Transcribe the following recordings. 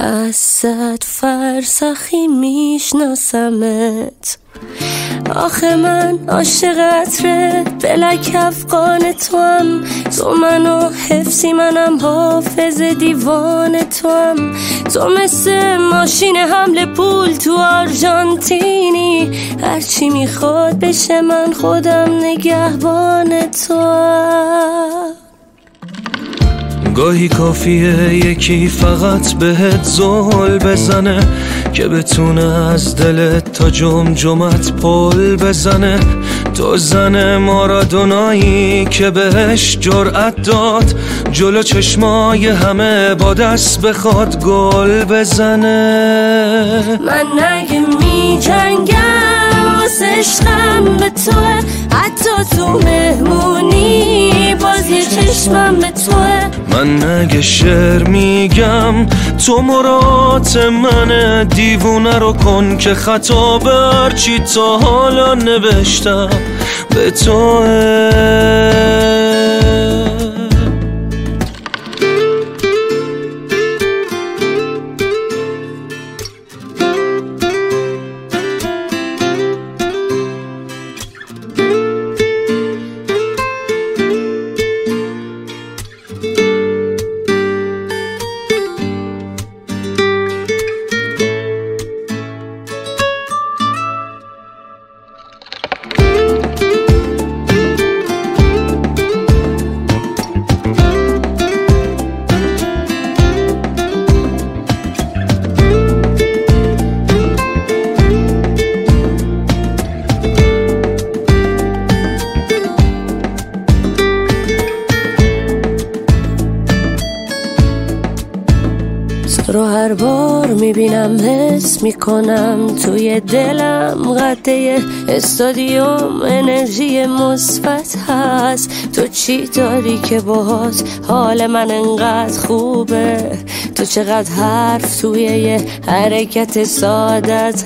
از 100 فرسخی میشناسمت. آخه من عاشق عطر بلک افغان توام، تو منو حفظی منم حافظ دیوان توام. تو مثل ماشین حمل پول تو آرژانتینی، هرچی میخواد بشه من خودم نگهبان توام. گاهی کافیه یکی فقط بهت زل بزنه که بتونه از دلت تا جمجمت پل بزنه. تو زن مارادونایی که بهش جرأت داد جلو چشمای همه با دست بخواد گل بزنه. من نگه می جنگم واسه عشقم به توه، حتی تو مهمونی باز یه چشمم به توه. من نگه شعر میگم تو مراد من، دیوونه رو کن که خطا بر چی تا حالا نوشتم به توه. رو هر بار میبینم حس میکنم توی دلم قده استادیوم انرژی مثبت هست. تو چی داری که باهات حال من انقدر خوبه؟ تو چقدر حرف توی یه حرکت سادت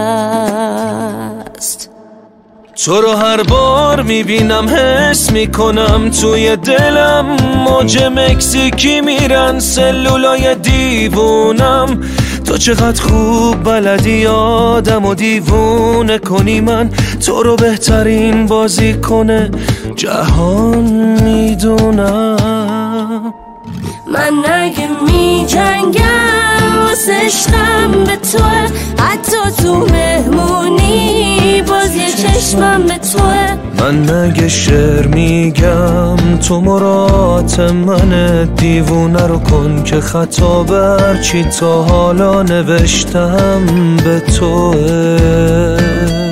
هست. تو رو هر بار میبینم حس میکنم توی دلم موج مکزیکی میرن سلولای دیوونم. تو چقدر خوب بلدی آدم و دیوونه کنی، من تو رو بهترین بازی کنه جهان میدونم. من نگه می جنگم واسه عشقم به توه، حتی تو مهمونی باز یه چشمم به توه. من نگه شعر میگم تو مراد من، دیوونه رو کن که خطا بر چی تا حالا نوشتم به توه.